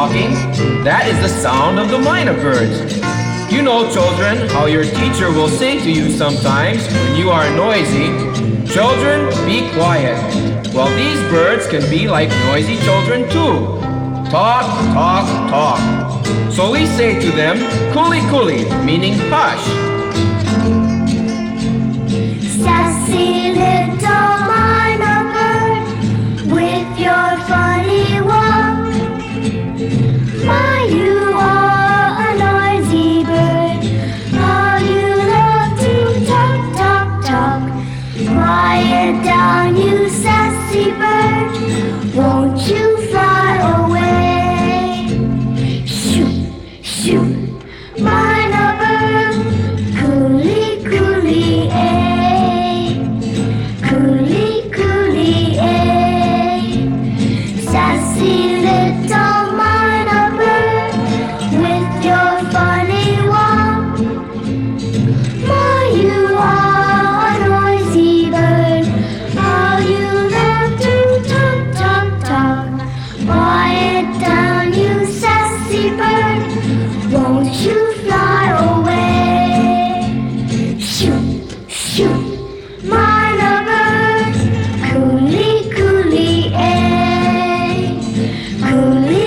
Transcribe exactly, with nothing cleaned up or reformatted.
talking, that is the sound of the myna birds. You know, children, how your teacher will say to you sometimes when you are noisy, "Children, be quiet." Well, these birds can be like noisy children too. Talk, talk, talk. So we say to them, "Kuli kuli," meaning hush. Sassy little myna bird, with your funny walk. My, you are a noisy bird. How you love to talk, talk, talk. Quiet down, you sassy bird. Won't you fly away? Shoot, shoot, myna bird. Coolie, coolie, eh. Coolie, coolie, eh. Sassy little myna bird, with your funny walk. My, you are a noisy bird. How you love to talk, talk, talk. Quiet down, you sassy bird. Won't you fly away? Shoot, shoot, myna bird. Coolie, coolie, eh. Coolie,